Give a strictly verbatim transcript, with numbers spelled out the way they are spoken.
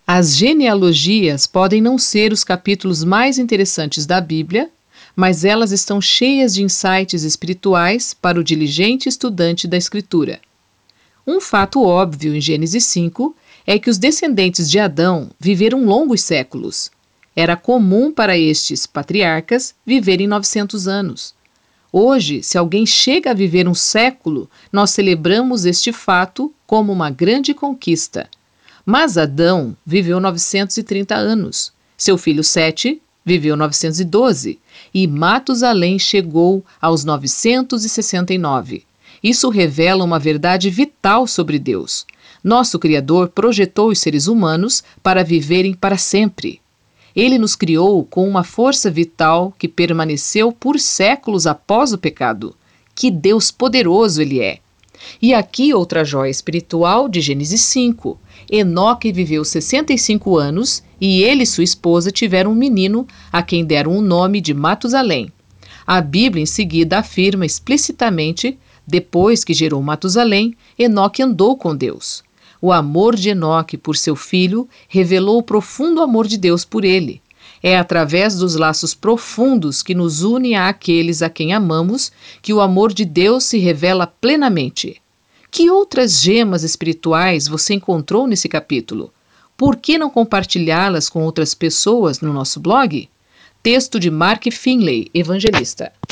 As genealogias podem não ser os capítulos mais interessantes da Bíblia, mas elas estão cheias de insights espirituais para o diligente estudante da Escritura. Um fato óbvio em Gênesis cinco é que os descendentes de Adão viveram longos séculos. Era comum para estes patriarcas viverem novecentos anos. Hoje, se alguém chega a viver um século, nós celebramos este fato como uma grande conquista. Mas Adão viveu novecentos e trinta anos, seu filho Sete viveu novecentos e doze e Matusalém chegou aos novecentos e sessenta e nove. Isso revela uma verdade vital sobre Deus. Nosso Criador projetou os seres humanos para viverem para sempre. Ele nos criou com uma força vital que permaneceu por séculos após o pecado. Que Deus poderoso Ele é! E aqui outra joia espiritual de Gênesis cinco. Enoque viveu sessenta e cinco anos e ele e sua esposa tiveram um menino a quem deram o nome de Matusalém. A Bíblia em seguida afirma explicitamente: depois que gerou Matusalém, Enoque andou com Deus. O amor de Enoque por seu filho revelou o profundo amor de Deus por ele. É através dos laços profundos que nos unem àqueles a quem amamos que o amor de Deus se revela plenamente. Que outras gemas espirituais você encontrou nesse capítulo? Por que não compartilhá-las com outras pessoas no nosso blog? Texto de Mark Finley, evangelista.